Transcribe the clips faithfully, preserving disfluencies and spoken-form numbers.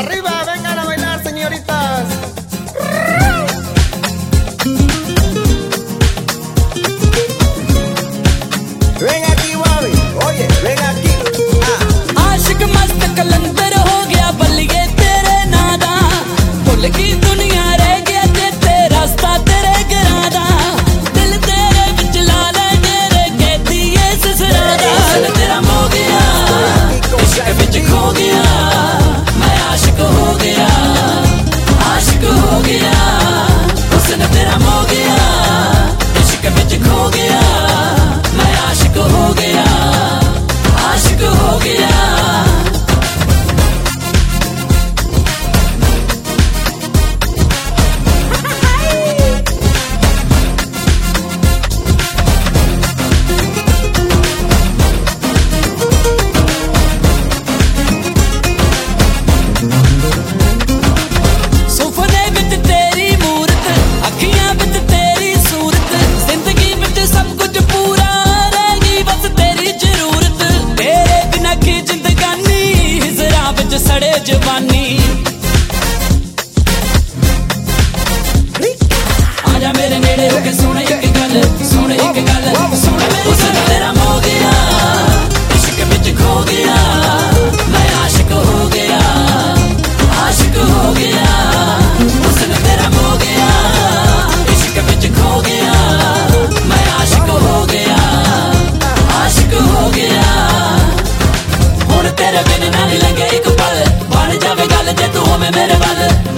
Arriba, vengan a bailar, señoritas. Ven aquí, Bobby. Oye, ven aquí. आशिक मस्त कलंदर हो गया बल्लिए तेरे नादा भुल की दुनिया रह गया ते तेरा रास्ता तेरे गिरादा दिल तेरे विच लाला तेरे कहती है ससुरादा दिल तेरा मो गया इश्क विच खो गया मैं आशिक हो गया आशिक हो गया हुस्न तेरा मो गया इश्क विच खो गया मैं आशिक हो गया आशिक हो गया सड़े जवानी आजा मेरे नेड़े होके सुन एक गल सुन एक गल सुन हुस्न तेरा मो गया इश्क विच खो गया मैं आशिक हो गया आशिक हो गया हुस्न तेरा मो गया इश्क विच खो गया मैं आशिक हो गया आशिक हो गया हुण तेरे बिन ना नहीं लगे एक पल बन जावे गल जे तू होवे मेरे वल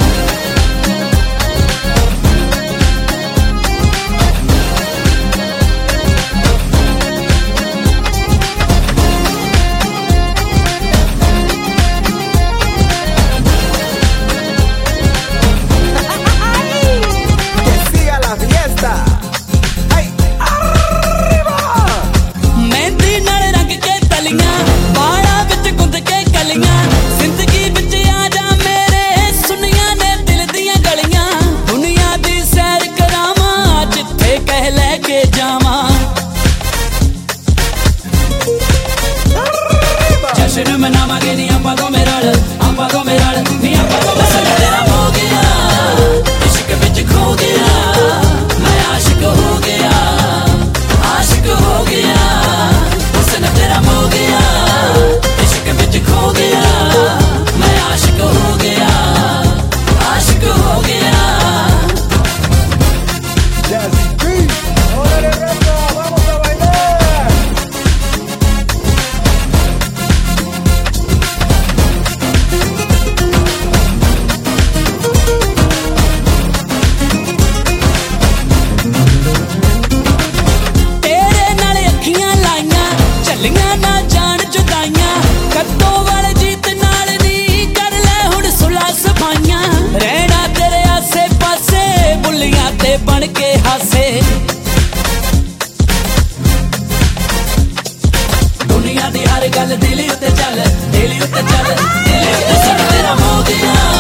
जश्न मनावांगे नी आपां दोवें रल आपां दोवें रल नी आपां दोवें रल तेरा हो गया इश्क विच खो गया मैं आशिक हो गया आशिक हो गया हुस्न तेरा हो गया इश्क विच खो गया मैं आशिक हो गया आशिक हो गया बन के हासे दुनिया दी हर गल दिल उत्ते चल दिल उत्ते चल दिल उत्ते तेरा हो गया